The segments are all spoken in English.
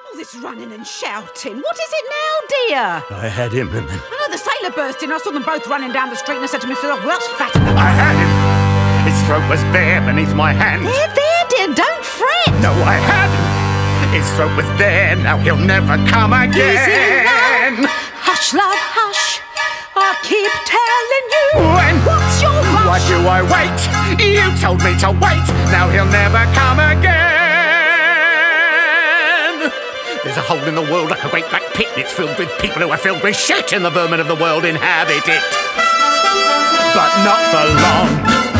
All this running and shouting. What is it now, dear? I had him and then... I know the sailor burst in. I saw them both running down the street and I said to myself, well, that's fat enough. I had him. His throat was bare beneath my hand. There, dear, don't fret. No, I had him. His throat was there, now he'll never come again. Hush, love, hush. I keep telling you. When? What's your rush? Why do I wait? You told me to wait. Now he'll never come again. There's a hole in the world like a great black pit. It's filled with people who are filled with shit, and the vermin of the world inhabit it. But not for long.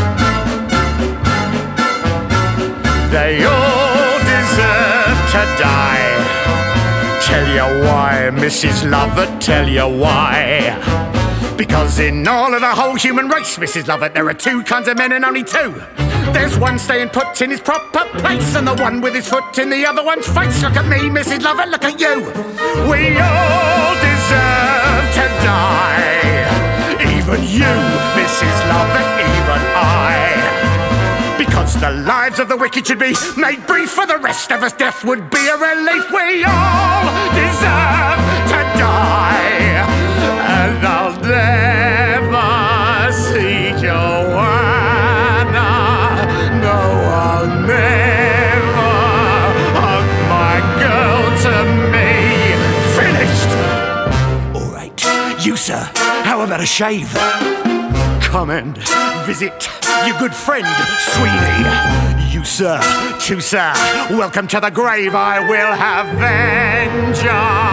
They all deserve to die. Tell you why, Mrs. Lovett, tell you why. Because in all of the whole human race, Mrs. Lovett, there are two kinds of men and only two. There's one staying put in his proper place, and the one with his foot in the other one's face. Look at me, Mrs. Lovett, look at you. We all deserve to die. Even you, Mrs. Lovett, even I. Because the lives of the wicked should be made brief, for the rest of us death would be a relief. We all deserve to die. And I'll never see Joanna. No, I'll never hug my girl to me. Finished! All right, you sir, how about a shave? Come and visit your good friend, Sweeney. You, sir, too, sir, welcome to the grave. I will have vengeance.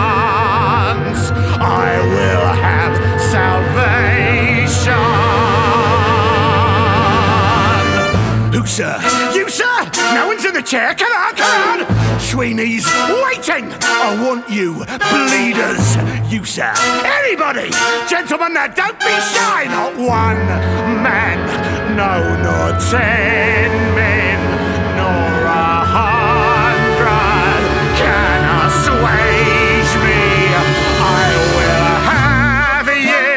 I will have salvation. Who, sir? You, sir? No one's in the chair. Come on, come on. Sweeney's waiting. I want you, bleeders. You, sir. Anybody. Gentlemen, now don't be shy. Not one man. No, nor 10 men. Nor 100 can assuage me. I will have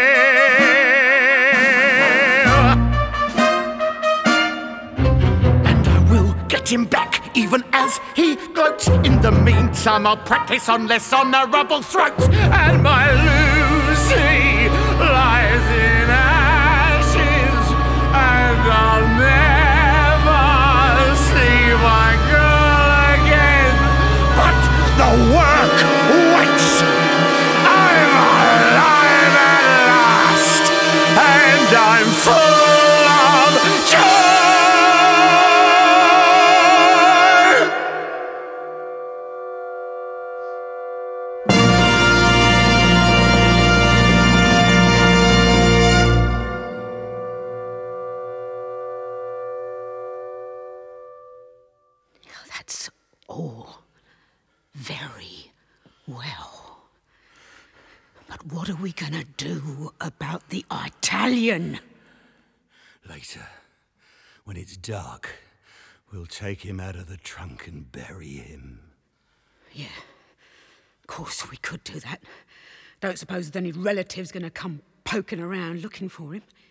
you. And I will get him back. Even as he gloats. In the meantime, I'll practice on less honourable throats. And my Lucy lies in ashes, and I'll never see my girl again. But the work waits. I'm alive at last, and I'm full of joy. That's all very well. But what are we gonna do about the Italian? Later, when it's dark, we'll take him out of the trunk and bury him. Yeah, of course we could do that. Don't suppose there's any relatives gonna come poking around looking for him.